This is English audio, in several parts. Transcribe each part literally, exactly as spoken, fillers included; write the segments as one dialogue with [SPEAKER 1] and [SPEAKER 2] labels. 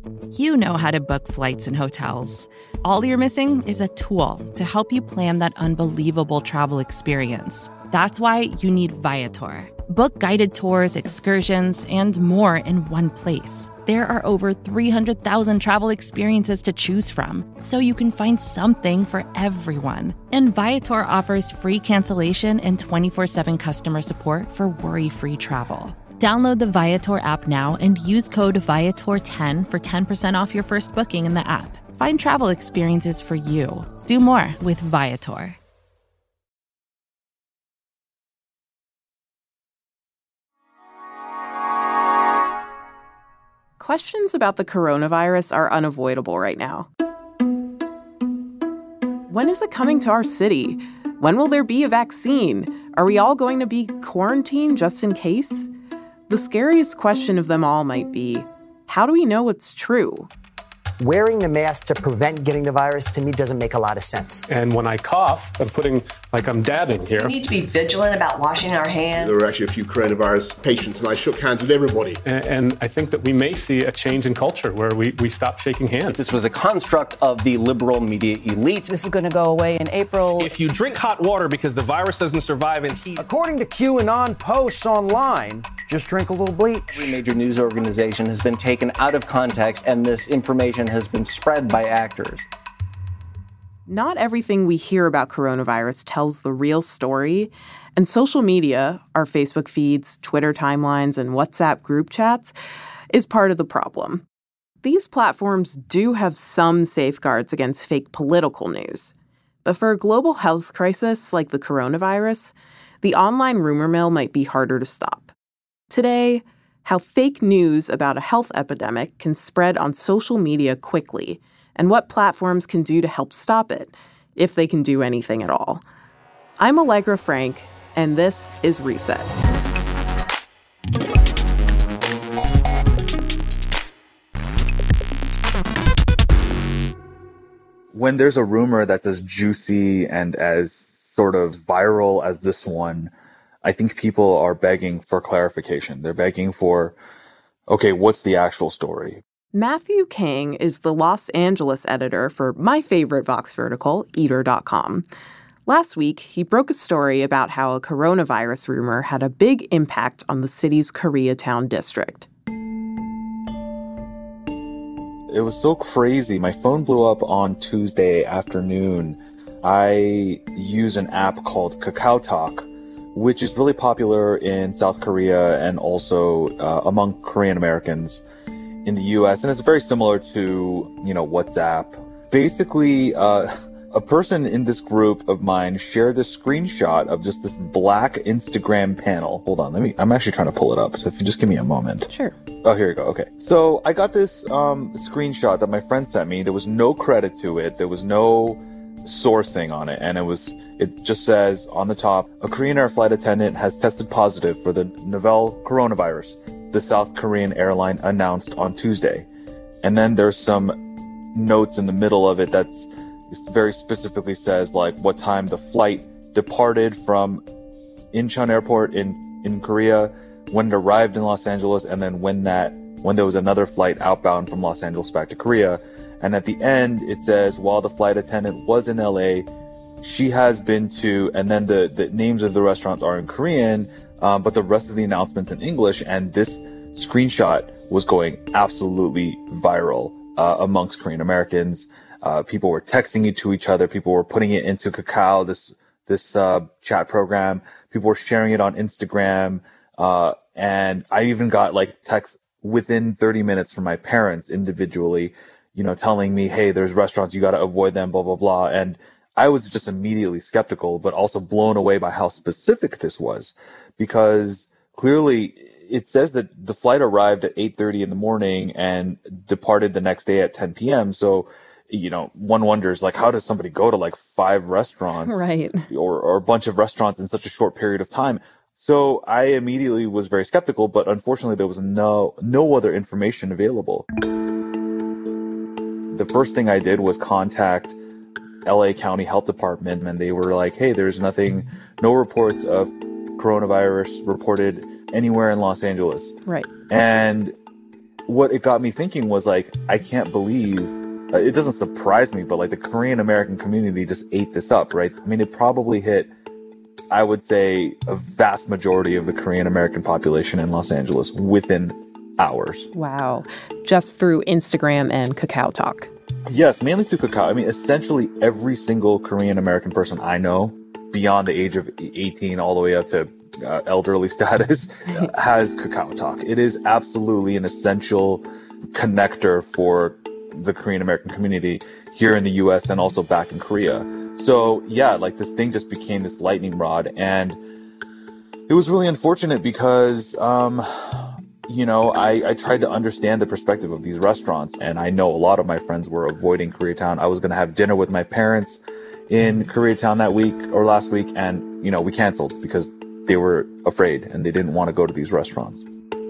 [SPEAKER 1] You know how to book flights and hotels. All you're missing is a tool to help you plan that unbelievable travel experience. That's why you need Viator. Book guided tours, excursions, and more in one place. There are over three hundred thousand travel experiences to choose from, so you can find something for everyone. And Viator offers free cancellation and twenty-four seven customer support for worry-free travel. Download the Viator app now and use code Viator ten for ten percent off your first booking in the app. Find travel experiences for you. Do more with Viator.
[SPEAKER 2] Questions about the coronavirus are unavoidable right now. When is it coming to our city? When will there be a vaccine? Are we all going to be quarantined just in case? The scariest question of them all might be, how do we know what's true?
[SPEAKER 3] Wearing the mask to prevent getting the virus, to me, doesn't make a lot of sense.
[SPEAKER 4] And when I cough, I'm putting, like I'm dabbing here.
[SPEAKER 5] We need to be vigilant about washing our hands.
[SPEAKER 6] There were actually a few coronavirus patients, and I shook hands with everybody.
[SPEAKER 4] And, and I think that we may see a change in culture where we, we stop shaking hands.
[SPEAKER 7] This was a construct of the liberal media elite.
[SPEAKER 8] This is going to go away in April.
[SPEAKER 9] If you drink hot water because the virus doesn't survive in heat.
[SPEAKER 10] According to QAnon posts online, just drink a little bleach.
[SPEAKER 7] Every major news organization has been taken out of context, and this information has been spread by actors.
[SPEAKER 2] Not everything we hear about coronavirus tells the real story, and social media, our Facebook feeds, Twitter timelines, and WhatsApp group chats, is part of the problem. These platforms do have some safeguards against fake political news. But for a global health crisis like the coronavirus, the online rumor mill might be harder to stop. Today, how fake news about a health epidemic can spread on social media quickly, and what platforms can do to help stop it, if they can do anything at all. I'm Allegra Frank, and this is Reset.
[SPEAKER 11] When there's a rumor that's as juicy and as sort of viral as this one, I think people are begging for clarification. They're begging for, okay, what's the actual story?
[SPEAKER 2] Matthew Kang is the Los Angeles editor for my favorite Vox vertical, Eater dot com. Last week, he broke a story about how a coronavirus rumor had a big impact on the city's Koreatown district.
[SPEAKER 11] It was so crazy. My phone blew up on Tuesday afternoon. I use an app called KakaoTalk, which is really popular in South Korea and also uh, among Korean Americans in the U S. And it's very similar to, you know, WhatsApp. Basically, uh, a person in this group of mine shared this screenshot of just this black Instagram panel. Hold on, let me, I'm actually trying to pull it up. So if you just give me a moment.
[SPEAKER 2] Sure.
[SPEAKER 11] Oh, here you go. Okay. So I got this um, screenshot that my friend sent me. There was no credit to it. There was no sourcing on it. And it was, it just says on the top, a Korean Air flight attendant has tested positive for the novel coronavirus, the South Korean airline announced on Tuesday. And then there's some notes in the middle of it that's very specifically says like what time the flight departed from Incheon Airport in, in Korea, when it arrived in Los Angeles, and then when that when there was another flight outbound from Los Angeles back to Korea. And at the end, it says, while the flight attendant was in L A, she has been to, and then the, the names of the restaurants are in Korean, um, but the rest of the announcements in English. And this screenshot was going absolutely viral uh, amongst Korean Americans. Uh, people were texting it to each other. People were putting it into Kakao, this this uh, chat program. People were sharing it on Instagram. Uh, and I even got like texts within thirty minutes from my parents individually, you know, telling me, hey, there's restaurants, you got to avoid them, blah, blah, blah. And I was just immediately skeptical, but also blown away by how specific this was, because clearly it says that the flight arrived at eight thirty in the morning and departed the next day at ten p.m. So, you know, one wonders, like, how does somebody go to like five restaurants
[SPEAKER 2] right.
[SPEAKER 11] or, or a bunch of restaurants in such a short period of time? So I immediately was very skeptical, but unfortunately there was no no other information available. The first thing I did was contact L A County Health Department, and they were like, hey, there's nothing, no reports of coronavirus reported anywhere in Los Angeles.
[SPEAKER 2] Right.
[SPEAKER 11] And what it got me thinking was like, I can't believe, uh, it doesn't surprise me, but like the Korean American community just ate this up, right? I mean, it probably hit, I would say, a vast majority of the Korean American population in Los Angeles within hours.
[SPEAKER 2] Wow. Just through Instagram and Kakao Talk.
[SPEAKER 11] Yes, mainly through Kakao. I mean, essentially every single Korean American person I know, beyond the age of eighteen all the way up to uh, elderly status, has Kakao Talk. It is absolutely an essential connector for the Korean American community here in the U S and also back in Korea. So yeah, like this thing just became this lightning rod, and it was really unfortunate because, um, you know, I, I tried to understand the perspective of these restaurants, and I know a lot of my friends were avoiding Koreatown. I was going to have dinner with my parents in Koreatown that week or last week, and, you know, we canceled because they were afraid and they didn't want to go to these restaurants.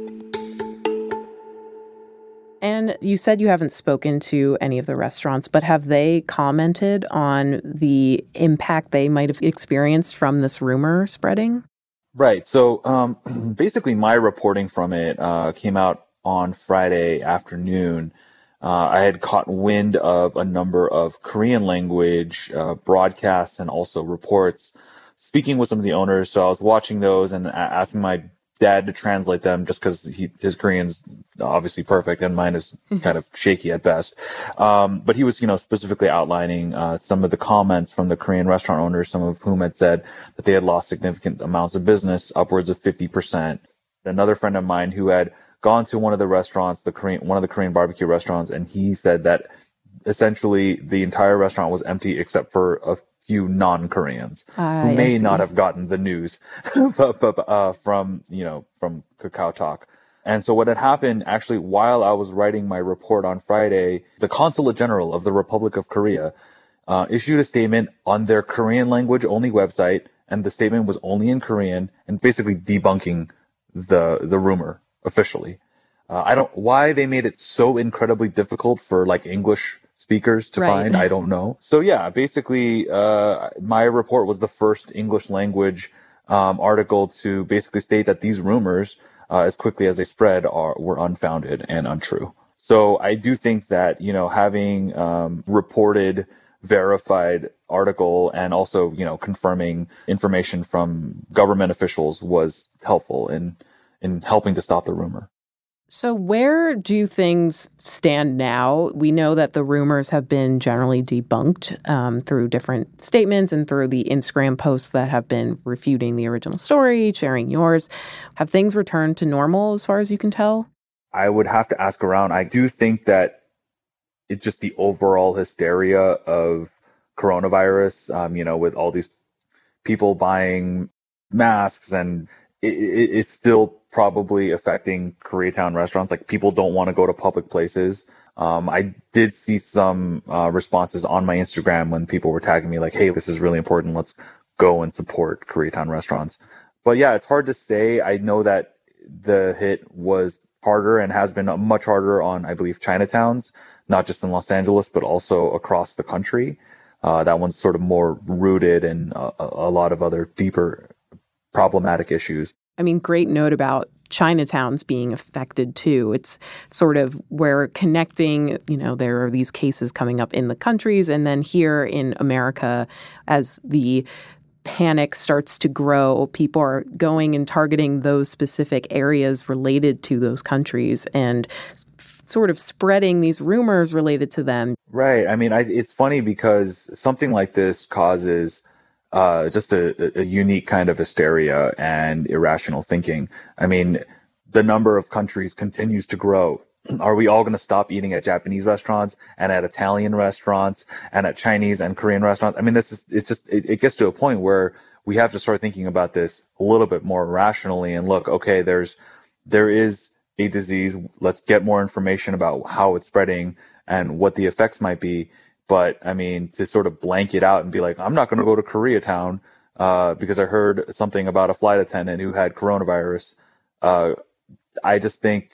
[SPEAKER 2] And you said you haven't spoken to any of the restaurants, but have they commented on the impact they might have experienced from this rumor spreading?
[SPEAKER 11] Right. So um, basically my reporting from it uh, came out on Friday afternoon. Uh, I had caught wind of a number of Korean language uh, broadcasts and also reports, speaking with some of the owners. So I was watching those and asking my dad to translate them just because he his Korean's obviously perfect and mine is kind of shaky at best. Um, but he was, you know, specifically outlining uh, some of the comments from the Korean restaurant owners, some of whom had said that they had lost significant amounts of business, upwards of fifty percent. Another friend of mine who had gone to one of the restaurants, the Korean, one of the Korean barbecue restaurants, and he said that essentially the entire restaurant was empty except for a few non-Koreans
[SPEAKER 2] uh,
[SPEAKER 11] who may not have gotten the news but, but, uh, from, you know, from Kakao Talk. And so what had happened actually while I was writing my report on Friday, the Consulate General of the Republic of Korea uh, issued a statement on their Korean language only website, and the statement was only in Korean and basically debunking the the rumor officially. Uh, I don't, why they made it so incredibly difficult for like English speakers to right. find, I don't know. So yeah, basically, uh, my report was the first English language, um, article to basically state that these rumors, uh, as quickly as they spread are, were unfounded and untrue. So I do think that, you know, having, um, reported, verified article and also, you know, confirming information from government officials was helpful in, in helping to stop the rumor.
[SPEAKER 2] So where do things stand now? We know that the rumors have been generally debunked um, through different statements and through the Instagram posts that have been refuting the original story, sharing yours. Have things returned to normal as far as you can tell?
[SPEAKER 11] I would have to ask around. I do think that it's just the overall hysteria of coronavirus, um, you know, with all these people buying masks, and it, it, it's still probably affecting Koreatown restaurants. Like, people don't want to go to public places. Um, I did see some uh, responses on my Instagram when people were tagging me like, hey, this is really important. Let's go and support Koreatown restaurants. But yeah, it's hard to say. I know that the hit was harder and has been much harder on, I believe, Chinatowns, not just in Los Angeles, but also across the country. Uh, that one's sort of more rooted in a, a lot of other deeper problematic issues.
[SPEAKER 2] I mean, great note about Chinatowns being affected too. It's sort of where connecting, you know, there are these cases coming up in the countries, and then here in America, as the panic starts to grow, people are going and targeting those specific areas related to those countries and sort of spreading these rumors related to them.
[SPEAKER 11] Right. I mean, I, it's funny because something like this causes Uh, just a, a unique kind of hysteria and irrational thinking. I mean, the number of countries continues to grow. Are we all going to stop eating at Japanese restaurants and at Italian restaurants and at Chinese and Korean restaurants? I mean, this is, it's just, it, it gets to a point where we have to start thinking about this a little bit more rationally and look, okay, there's, there is a disease. Let's get more information about how it's spreading and what the effects might be. But I mean, to sort of blanket out and be like, I'm not going to go to Koreatown uh, because I heard something about a flight attendant who had coronavirus. Uh, I just think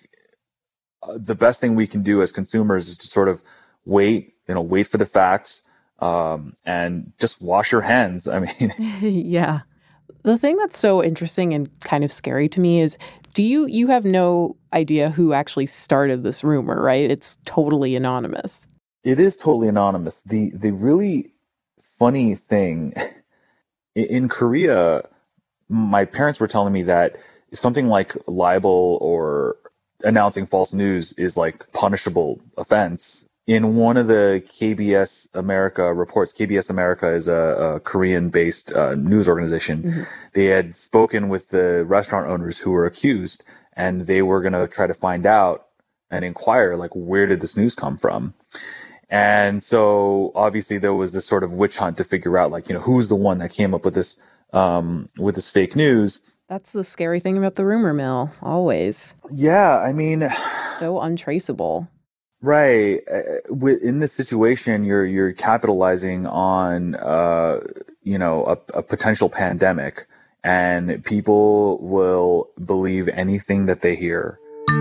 [SPEAKER 11] the best thing we can do as consumers is to sort of wait, you know, wait for the facts um, and just wash your hands. I mean,
[SPEAKER 2] yeah. The thing that's so interesting and kind of scary to me is Do you you have no idea who actually started this rumor, right? It's totally anonymous.
[SPEAKER 11] It is totally anonymous. The the really funny thing in Korea, my parents were telling me that something like libel or announcing false news is like punishable offense. In one of the K B S America reports, K B S America is a, a Korean-based uh, news organization. Mm-hmm. They had spoken with the restaurant owners who were accused, and they were going to try to find out and inquire, like, where did this news come from? And so obviously there was this sort of witch hunt to figure out, like, you know, who's the one that came up with this um, with this fake news.
[SPEAKER 2] That's the scary thing about the rumor mill, always.
[SPEAKER 11] Yeah, I mean,
[SPEAKER 2] so untraceable.
[SPEAKER 11] Right. In this situation, you're you're capitalizing on, uh, you know, a, a potential pandemic, and people will believe anything that they hear.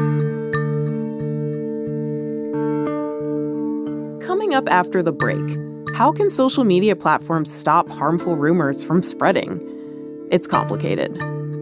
[SPEAKER 2] Coming up after the break, how can social media platforms stop harmful rumors from spreading? It's complicated.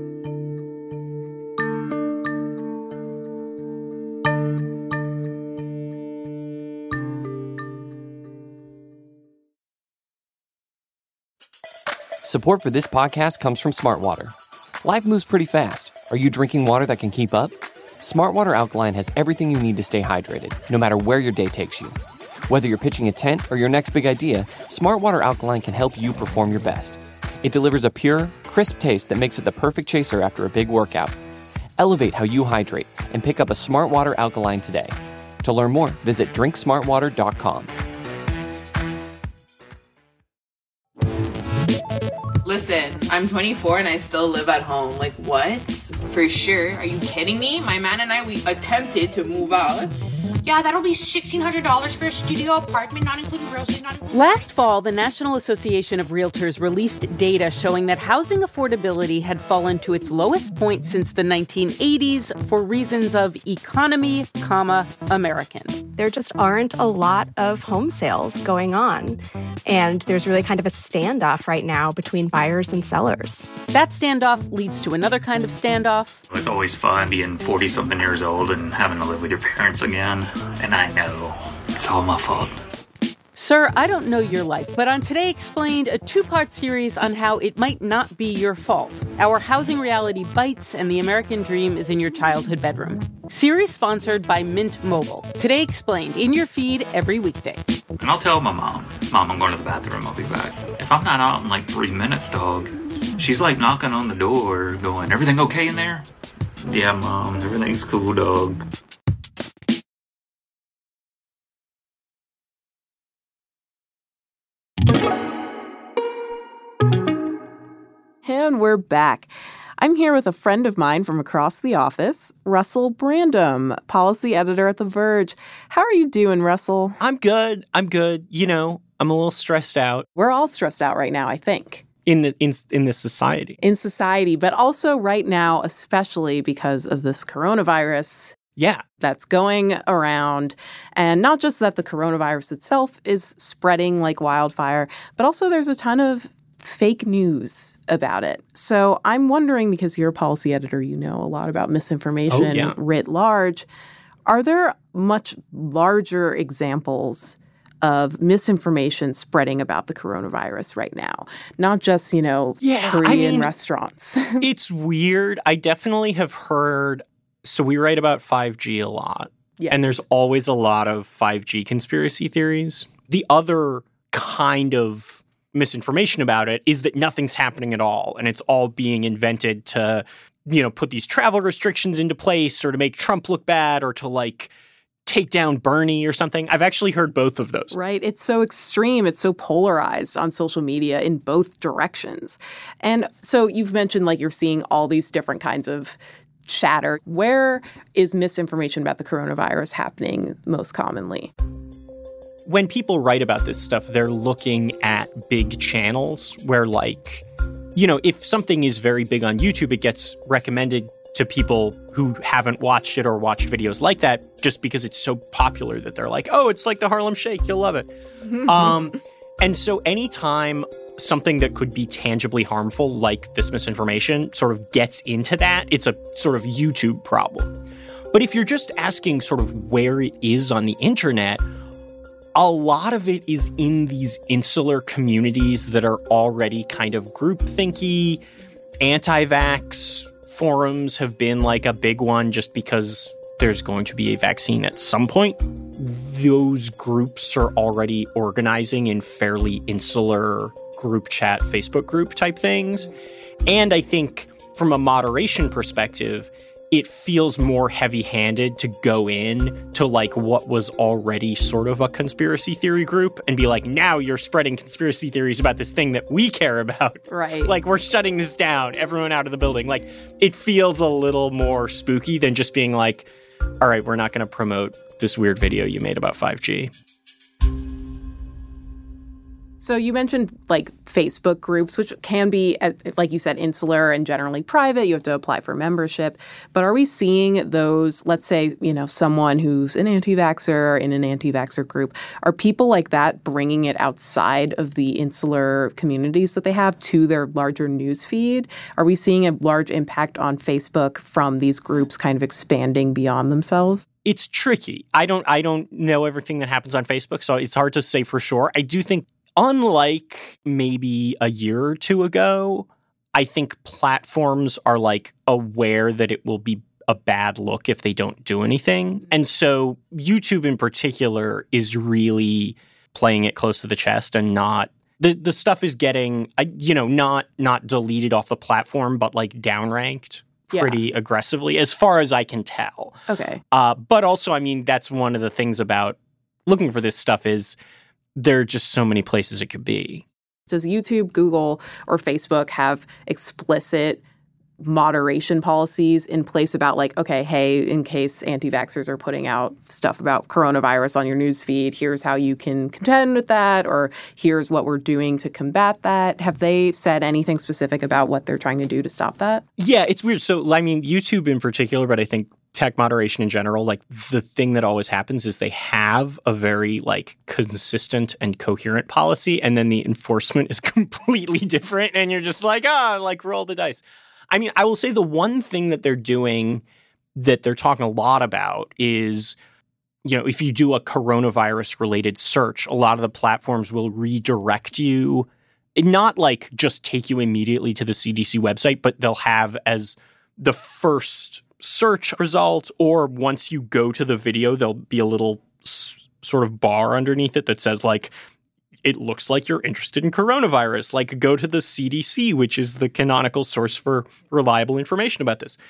[SPEAKER 12] Support for this podcast comes from Smartwater. Life moves pretty fast. Are you drinking water that can keep up? Smartwater Alkaline has everything you need to stay hydrated, no matter where your day takes you. Whether you're pitching a tent or your next big idea, Smartwater Alkaline can help you perform your best. It delivers a pure, crisp taste that makes it the perfect chaser after a big workout. Elevate how you hydrate and pick up a Smartwater Alkaline today. To learn more, visit drink smartwater dot com.
[SPEAKER 13] Listen, I'm twenty-four and I still live at home. Like, what? For sure. Are you kidding me? My man and I, we attempted to move out.
[SPEAKER 14] Yeah, that'll be sixteen hundred dollars for a studio apartment, not including groceries, not including...
[SPEAKER 15] Last fall, the National Association of Realtors released data showing that housing affordability had fallen to its lowest point since the nineteen eighties for reasons of economy, comma, American.
[SPEAKER 16] There just aren't a lot of home sales going on. And there's really kind of a standoff right now between buyers and sellers.
[SPEAKER 15] That standoff leads to another kind of standoff.
[SPEAKER 17] It's always fun being forty-something years old and having to live with your parents again. And I know it's all my fault.
[SPEAKER 15] Sir, I don't know your life, but on Today Explained, a two-part series on how it might not be your fault. Our housing reality bites and the American dream is in your childhood bedroom. Series sponsored by Mint Mobile. Today Explained, in your feed every weekday.
[SPEAKER 17] And I'll tell my mom, Mom, I'm going to the bathroom, I'll be back. If I'm not out in like three minutes, dog, she's like knocking on the door going, everything okay in there? Yeah, Mom, everything's cool, dog.
[SPEAKER 2] And we're back. I'm here with a friend of mine from across the office, Russell Brandom, policy editor at The Verge. How are you doing, Russell?
[SPEAKER 18] I'm good. I'm good. You know, I'm a little stressed out.
[SPEAKER 2] We're all stressed out right now, I think.
[SPEAKER 18] In the in in this society.
[SPEAKER 2] In society, but also right now, especially because of this coronavirus.
[SPEAKER 18] Yeah.
[SPEAKER 2] That's going around. And not just that the coronavirus itself is spreading like wildfire, but also there's a ton of fake news about it. So I'm wondering, because you're a policy editor, you know a lot about misinformation
[SPEAKER 18] oh, yeah.
[SPEAKER 2] writ large. Are there much larger examples of misinformation spreading about the coronavirus right now? Not just, you know,
[SPEAKER 18] yeah,
[SPEAKER 2] Korean
[SPEAKER 18] I mean,
[SPEAKER 2] restaurants.
[SPEAKER 18] It's weird. I definitely have heard, so we write about five G a lot.
[SPEAKER 2] Yes.
[SPEAKER 18] And there's always a lot of five G conspiracy theories. The other kind of misinformation about it is that nothing's happening at all, and it's all being invented to, you know, put these travel restrictions into place or to make Trump look bad or to, like, take down Bernie or something. I've actually heard both of those.
[SPEAKER 2] Right. It's so extreme. It's so polarized on social media in both directions. And so you've mentioned, like, you're seeing all these different kinds of chatter. Where is misinformation about the coronavirus happening most commonly?
[SPEAKER 18] When people write about this stuff, they're looking at big channels where, like, you know, if something is very big on YouTube, it gets recommended to people who haven't watched it or watched videos like that just because it's so popular that they're like, oh, it's like the Harlem Shake. You'll love it. um, and so anytime something that could be tangibly harmful, like this misinformation, sort of gets into that, it's a sort of YouTube problem. But if you're just asking sort of where it is on the internet, a lot of it is in these insular communities that are already kind of groupthinky. Anti-vax forums have been like a big one just because there's going to be a vaccine at some point. Those groups are already organizing in fairly insular group chat, Facebook group type things. And I think from a moderation perspective, it feels more heavy-handed to go in to like what was already sort of a conspiracy theory group and be like, now you're spreading conspiracy theories about this thing that we care about.
[SPEAKER 2] Right.
[SPEAKER 18] Like, we're shutting this down, everyone out of the building. Like, it feels a little more spooky than just being like, all right, we're not going to promote this weird video you made about five G.
[SPEAKER 2] So you mentioned like Facebook groups, which can be, like you said, insular and generally private. You have to apply for membership. But are we seeing those, let's say, you know, someone who's an anti-vaxxer in an anti-vaxxer group, are people like that bringing it outside of the insular communities that they have to their larger news feed? Are we seeing a large impact on Facebook from these groups kind of expanding beyond themselves?
[SPEAKER 18] It's tricky. I don't I don't know everything that happens on Facebook, so it's hard to say for sure. I do think, unlike maybe a year or two ago, I think platforms are like aware that it will be a bad look if they don't do anything. And so YouTube in particular is really playing it close to the chest and not the the stuff is getting, you know, not not deleted off the platform, but like downranked pretty yeah. aggressively, as far as I can tell.
[SPEAKER 2] Okay.
[SPEAKER 18] Uh, but also, I mean, that's one of the things about looking for this stuff is there are just so many places it could be.
[SPEAKER 2] Does YouTube, Google, or Facebook have explicit moderation policies in place about like, okay, hey, in case anti-vaxxers are putting out stuff about coronavirus on your news feed, here's how you can contend with that, or here's what we're doing to combat that? Have they said anything specific about what they're trying to do to stop that?
[SPEAKER 18] Yeah, it's weird. So, I mean, YouTube in particular, but I think tech moderation in general, like the thing that always happens is they have a very like consistent and coherent policy, and then the enforcement is completely different, and you're just like, ah, oh, like roll the dice. I mean, I will say the one thing that they're doing that they're talking a lot about is, you know, if you do a coronavirus related search, a lot of the platforms will redirect you, not like just take you immediately to the C D C website, but they'll have as the first search result, or once you go to the video, there'll be a little s- sort of bar underneath it that says like, it looks like you're interested in coronavirus. Like, go to the C D C, which is the canonical source for reliable information about this.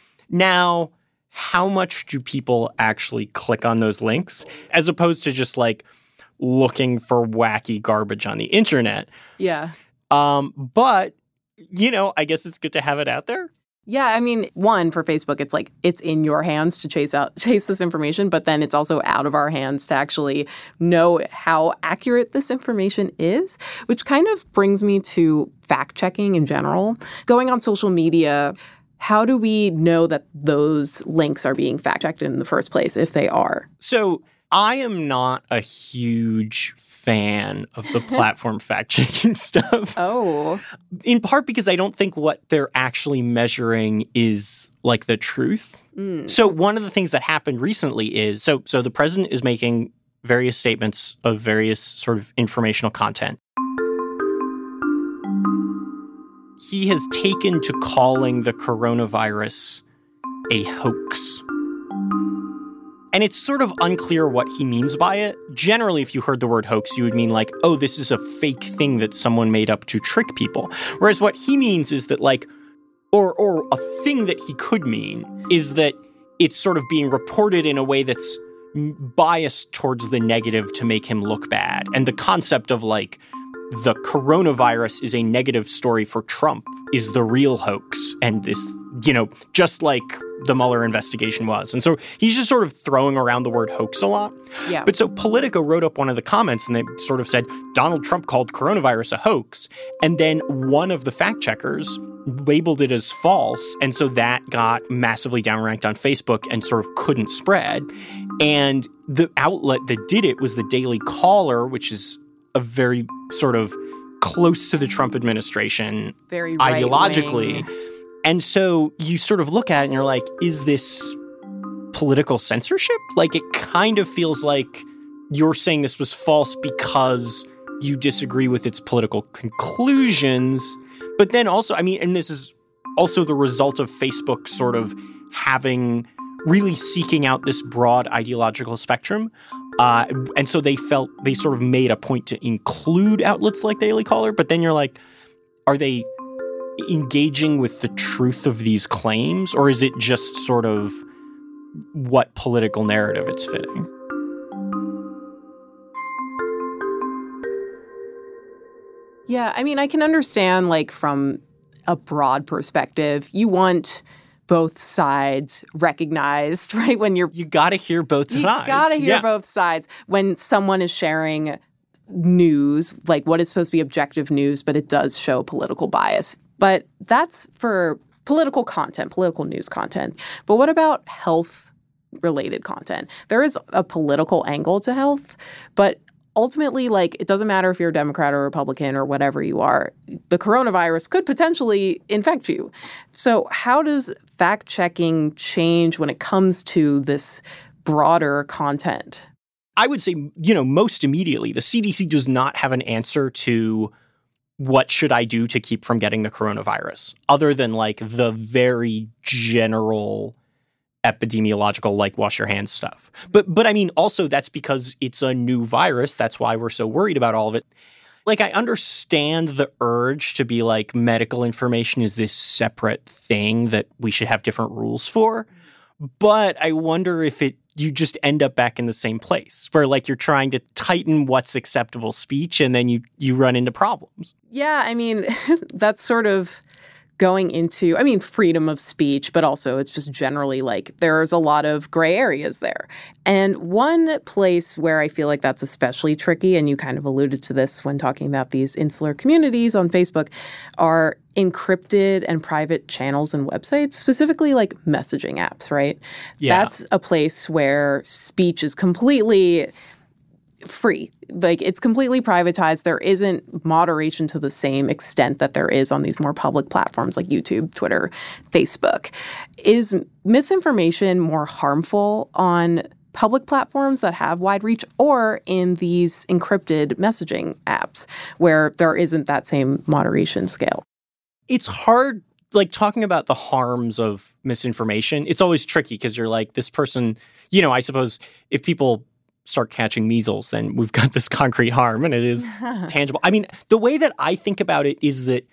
[SPEAKER 18] Now, how much do people actually click on those links as opposed to just like looking for wacky garbage on the internet?
[SPEAKER 2] Yeah.
[SPEAKER 18] Um, but, you know, I guess it's good to have it out there.
[SPEAKER 2] Yeah, I mean, one, for Facebook, it's like it's in your hands to chase out chase this information, but then it's also out of our hands to actually know how accurate this information is, which kind of brings me to fact-checking in general. Going on social media, how do we know that those links are being fact-checked in the first place, if they are?
[SPEAKER 18] So I am not a huge fan of the platform fact-checking stuff.
[SPEAKER 2] Oh.
[SPEAKER 18] In part because I don't think what they're actually measuring is like the truth. Mm. So one of the things that happened recently is, so so the president is making various statements of various sort of informational content. He has taken to calling the coronavirus a hoax. And it's sort of unclear what he means by it. Generally, if you heard the word hoax, you would mean like, oh, this is a fake thing that someone made up to trick people. Whereas what he means is that like, or or a thing that he could mean is that it's sort of being reported in a way that's biased towards the negative to make him look bad. And the concept of like, the coronavirus is a negative story for Trump is the real hoax. And this, you know, just like the Mueller investigation was. And so he's just sort of throwing around the word hoax a lot.
[SPEAKER 2] Yeah.
[SPEAKER 18] But so Politico wrote up one of the comments and they sort of said, Donald Trump called coronavirus a hoax. And then one of the fact checkers labeled it as false. And so that got massively downranked on Facebook and sort of couldn't spread. And the outlet that did it was the Daily Caller, which is a very sort of close to the Trump administration
[SPEAKER 2] very
[SPEAKER 18] ideologically.
[SPEAKER 2] Right-wing.
[SPEAKER 18] And so you sort of look at it and you're like, is this political censorship? Like, it kind of feels like you're saying this was false because you disagree with its political conclusions. But then also, I mean, and this is also the result of Facebook sort of having really seeking out this broad ideological spectrum. Uh, and so they felt they sort of made a point to include outlets like Daily Caller. But then you're like, are they engaging with the truth of these claims? Or is it just sort of what political narrative it's fitting?
[SPEAKER 2] Yeah, I mean, I can understand, like, from a broad perspective, you want both sides recognized, right? When you're
[SPEAKER 18] you got to hear both
[SPEAKER 2] you
[SPEAKER 18] sides.
[SPEAKER 2] You got to hear
[SPEAKER 18] yeah.
[SPEAKER 2] both sides when someone is sharing news, like what is supposed to be objective news, but it does show political bias. But that's for political content, political news content. But what about health-related content? There is a political angle to health, but ultimately, like, it doesn't matter if you're a Democrat or Republican or whatever you are. The coronavirus could potentially infect you. So how does fact-checking change when it comes to this broader content?
[SPEAKER 18] I would say, you know, most immediately, the C D C does not have an answer to what should I do to keep from getting the coronavirus, other than, like, the very general epidemiological, like, wash your hands stuff. But, but I mean, also that's because it's a new virus. That's why we're so worried about all of it. Like, I understand the urge to be like, medical information is this separate thing that we should have different rules for. But I wonder if it you just end up back in the same place where, like, you're trying to tighten what's acceptable speech and then you you run into problems.
[SPEAKER 2] Yeah, I mean, that's sort of going into, I mean, freedom of speech, but also it's just generally like there's a lot of gray areas there. And one place where I feel like that's especially tricky, and you kind of alluded to this when talking about these insular communities on Facebook, are encrypted and private channels and websites, specifically like messaging apps, right?
[SPEAKER 18] Yeah.
[SPEAKER 2] That's a place where speech is completely free. Like, it's completely privatized. There isn't moderation to the same extent that there is on these more public platforms like YouTube, Twitter, Facebook. Is misinformation more harmful on public platforms that have wide reach or in these encrypted messaging apps where there isn't that same moderation scale?
[SPEAKER 18] It's hard, like, talking about the harms of misinformation. It's always tricky because you're like, this person, you know, I suppose if people start catching measles, then we've got this concrete harm and it is tangible. I mean, the way that I think about it is that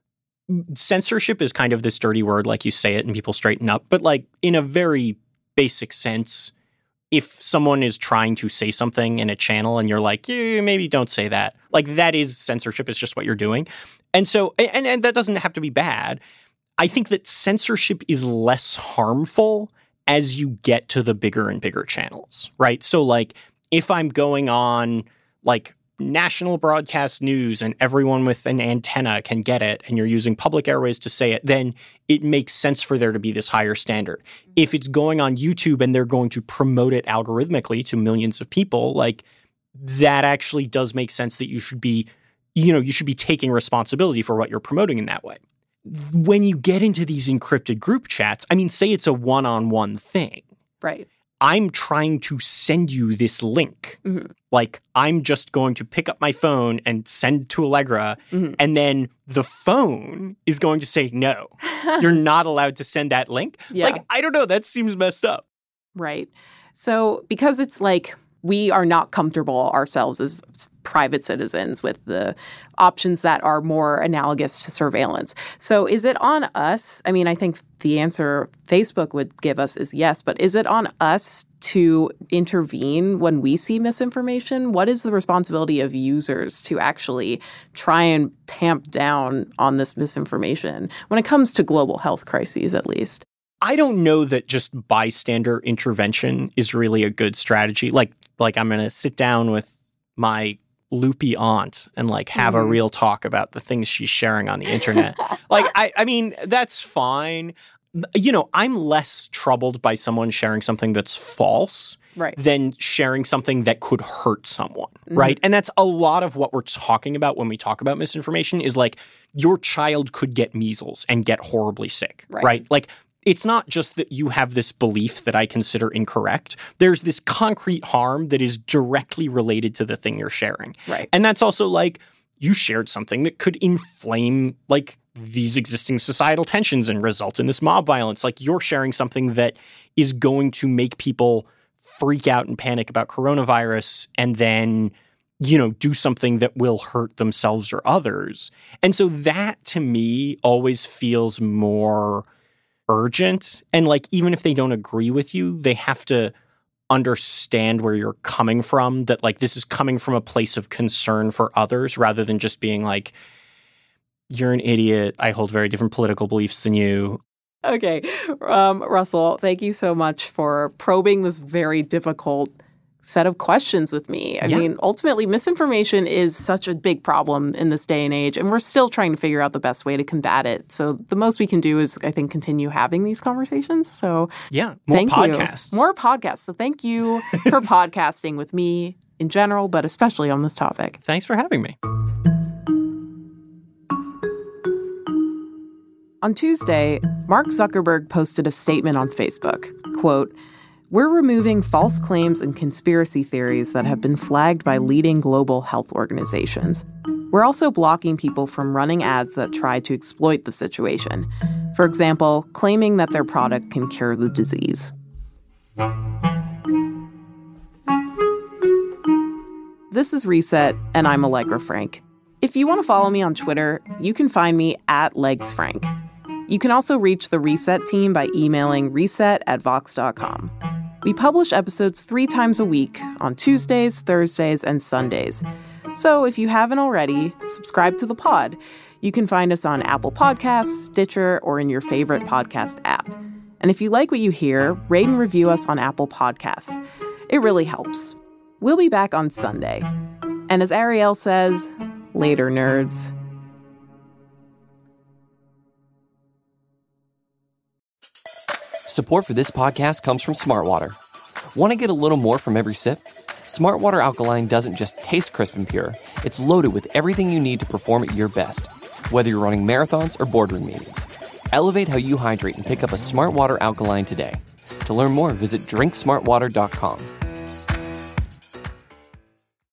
[SPEAKER 18] censorship is kind of this dirty word, like you say it and people straighten up. But, like, in a very basic sense, if someone is trying to say something in a channel and you're like, yeah, maybe don't say that, like, that is censorship. It's just what you're doing. And so, and, and that doesn't have to be bad. I think that censorship is less harmful as you get to the bigger and bigger channels, right? So, like, if I'm going on, like, national broadcast news and everyone with an antenna can get it and you're using public airways to say it, then it makes sense for there to be this higher standard. If it's going on YouTube and they're going to promote it algorithmically to millions of people, like, that actually does make sense that you should be, you know, you should be taking responsibility for what you're promoting in that way. When you get into these encrypted group chats, I mean, say it's a one-on-one thing.
[SPEAKER 2] Right.
[SPEAKER 18] I'm trying to send you this link. Mm-hmm. Like, I'm just going to pick up my phone and send to Allegra, mm-hmm. and then the phone is going to say, no, you're not allowed to send that link. Yeah. Like, I don't know. That seems messed up.
[SPEAKER 2] Right. So because it's like we are not comfortable ourselves as private citizens with the options that are more analogous to surveillance. So is it on us? I mean, I think the answer Facebook would give us is yes, but is it on us to intervene when we see misinformation? What is the responsibility of users to actually try and tamp down on this misinformation when it comes to global health crises, at least?
[SPEAKER 18] I don't know that just bystander intervention is really a good strategy. Like, like I'm going to sit down with my loopy aunt and, like, have mm-hmm. a real talk about the things she's sharing on the internet. Like, I, I mean, that's fine. You know, I'm less troubled by someone sharing something that's false
[SPEAKER 2] right.
[SPEAKER 18] than sharing something that could hurt someone,
[SPEAKER 2] Mm-hmm.
[SPEAKER 18] right? And that's a lot of what we're talking about when we talk about misinformation is like your child could get measles and get horribly sick,
[SPEAKER 2] Right.
[SPEAKER 18] right? Like it's not just that you have this belief that I consider incorrect. There's this concrete harm that is directly related to the thing you're sharing.
[SPEAKER 2] Right.
[SPEAKER 18] And that's also like you shared something that could inflame like these existing societal tensions and result in this mob violence. Like you're sharing something that is going to make people freak out and panic about coronavirus and then, you know, do something that will hurt themselves or others. And so that to me always feels more urgent. And like, even if they don't agree with you, they have to understand where you're coming from, that like this is coming from a place of concern for others rather than just being like, you're an idiot. I hold very different political beliefs than you.
[SPEAKER 2] Okay. Um, Russell, thank you so much for probing this very difficult set of questions with me. I
[SPEAKER 18] Yeah.
[SPEAKER 2] mean, ultimately, misinformation is such a big problem in this day and age, and we're still trying to figure out the best way to combat it. So the most we can do is, I think, continue having these conversations. So
[SPEAKER 18] yeah, more
[SPEAKER 2] thank
[SPEAKER 18] podcasts.
[SPEAKER 2] You. More podcasts. So thank you for podcasting with me in general, but especially on this topic.
[SPEAKER 18] Thanks for having me.
[SPEAKER 2] On Tuesday, Mark Zuckerberg posted a statement on Facebook, quote, "We're removing false claims and conspiracy theories that have been flagged by leading global health organizations. We're also blocking people from running ads that try to exploit the situation. For example, claiming that their product can cure the disease." This is Reset, and I'm Allegra Frank. If you want to follow me on Twitter, you can find me at LegsFrank. You can also reach the Reset team by emailing reset at vox dot com. We publish episodes three times a week on Tuesdays, Thursdays, and Sundays. So if you haven't already, subscribe to the pod. You can find us on Apple Podcasts, Stitcher, or in your favorite podcast app. And if you like what you hear, rate and review us on Apple Podcasts. It really helps. We'll be back on Sunday. And as Ariel says, later, nerds.
[SPEAKER 12] Support for this podcast comes from Smartwater. Want to get a little more from every sip? Smartwater Alkaline doesn't just taste crisp and pure. It's loaded with everything you need to perform at your best, whether you're running marathons or boardroom meetings. Elevate how you hydrate and pick up a Smartwater Alkaline today. To learn more, visit drink smart water dot com.